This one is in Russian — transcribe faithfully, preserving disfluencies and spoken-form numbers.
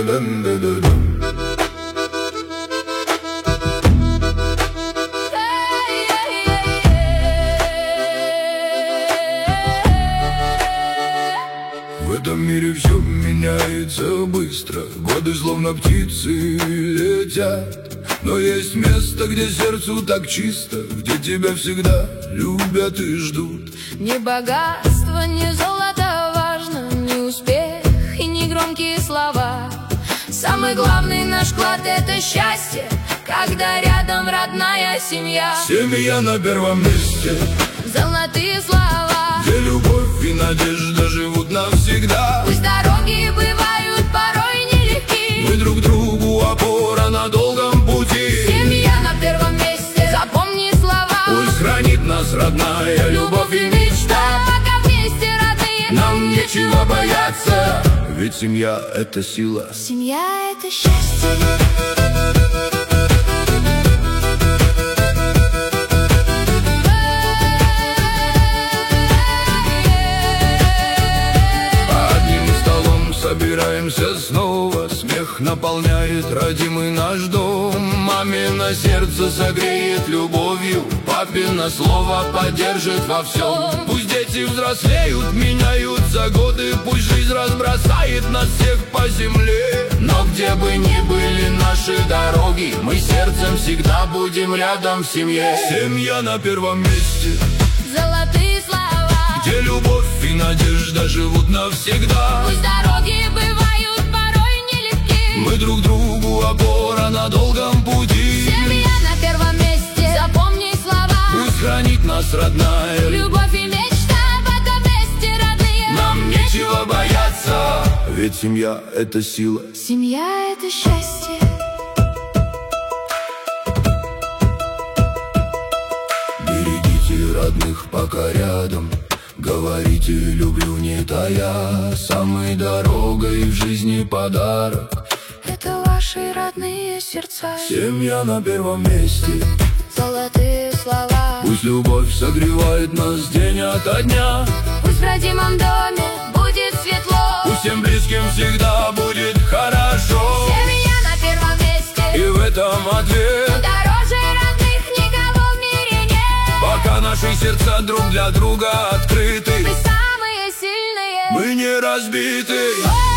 В этом мире все меняется быстро, годы словно птицы летят. Но есть место, где сердцу так чисто, где тебя всегда любят и ждут. Не богатство, не золото важно, не успех и не громкие слова. Самый главный наш клад — это счастье, когда рядом родная семья. Семья на первом месте, золотые слова, где любовь и надежда живут навсегда. Пусть дороги бывают порой нелегки, мы друг другу опора на долгом пути. Семья на первом месте, запомни слова. Пусть хранит нас родная любовь и мечта. Пока вместе родные, нам нечего бояться, ведь семья — это сила. Семья — это счастье. Собираемся снова, смех наполняет родимый наш дом. Мамино сердце согреет любовью, папино слово поддержит во всем. Пусть дети взрослеют, меняются годы, пусть жизнь разбросает нас всех по земле. Но где бы ни были наши дороги, мы сердцем всегда будем рядом в семье. Семья на первом месте, золотые слова, где любовь и надежда живут навсегда. Пусть дороги бывают порой нелегки, мы друг другу опора на долгом пути. Семья на первом месте, запомни слова. Пусть хранит нас родная любовь и мечта, пока вместе родные, нам нечего бояться, ведь семья — это сила. Семья — это счастье. Берегите родных, пока рядом, говорите «люблю» не тая. Самой дорогой в жизни подарок — это ваши родные сердца. Семья на первом месте, золотые слова, пусть любовь согревает нас день ото дня. Пусть в родимом доме будет светло, пусть всем близким всегда будет хорошо. Семья на первом месте, и в этом ответ. Дороже родных никого в мире нет. Пока наши сердца друг для друга открыты, мы самые сильные, мы не разбиты.